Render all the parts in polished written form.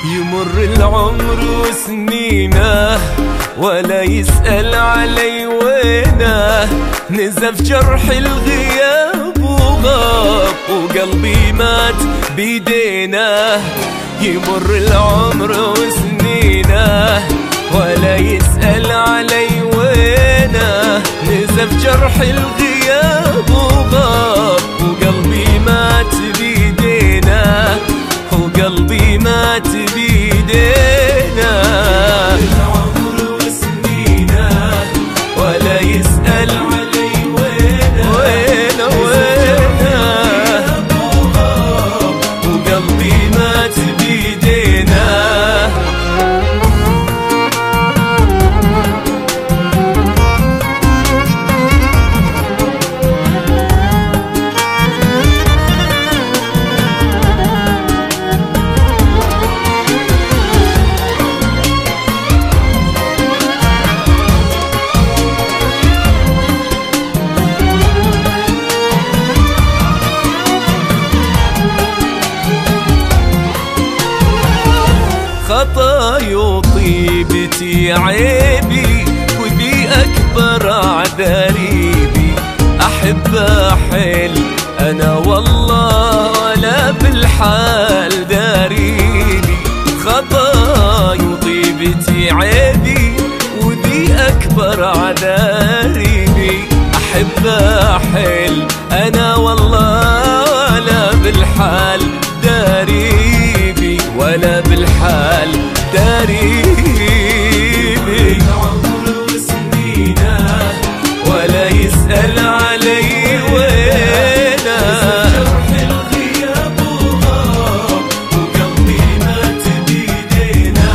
يمر العمر وسنينه ولا يسأل علي وينه، نزف جرح الغياب وغاب وقلبي مات بيدينه. يمر العمر وسنينه ولا يسأل علي وينه، نزف جرح الغياب وغاب وقلبي مات بيدينه، وقلبي مات بيدينه. العمر وسنينه ولا يسأل علي وينه، وقلبي مات بيدينه. خطايا وطيبتي عيبي وذي أكبر أعذاريبي، أحب أحل أنا والله ولا بالحال داريبي. خطايا وطيبتي عيبي وذي أكبر أعذاريبي، أحب أحل أنا والله ولا بالحال داريبي، ولا بالحال داريبي. العمر وسنينه ولا يسأل علي وينه، جرح الغياب وغاب وقلبي مات بيدينه.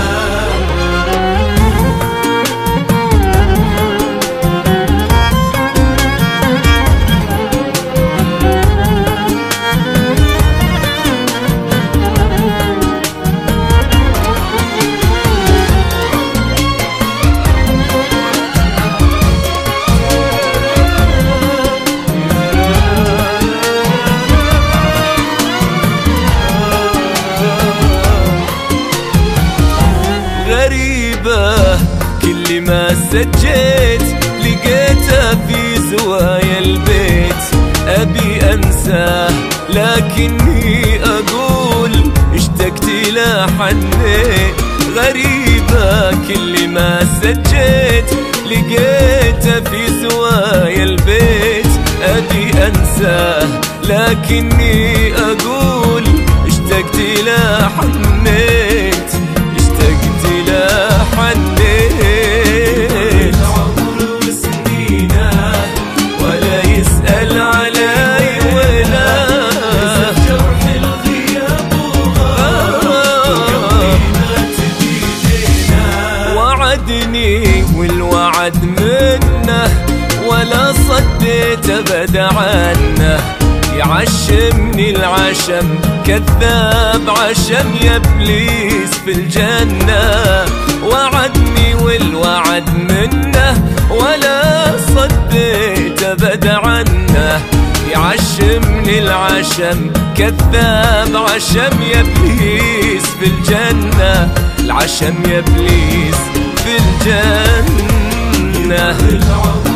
غريبة كل ما سجيت لقيتها في زوايا البيت، أبي أنساه لكني أقول اشتقت لا حنيت. غريبة كل ما سجيت لقيتها في زوايا البيت، أبي أنساه لكني أقول اشتقت لا حنيت، لا حنيت. العمر وسنينه ولا يسأل علي ولا، جرح الغياب وغاب وقلبي مات بيدينه. وعدني والوعد منه ولا صديت أبد عنه، يعشمني العشم كذاب عشم يا ابليس في الجنة. وعدني والوعد منه ولا صديت ابد عنه، يعشمني العشم كذاب عشم يا ابليس في الجنة، العشم يا ابليس في الجنة.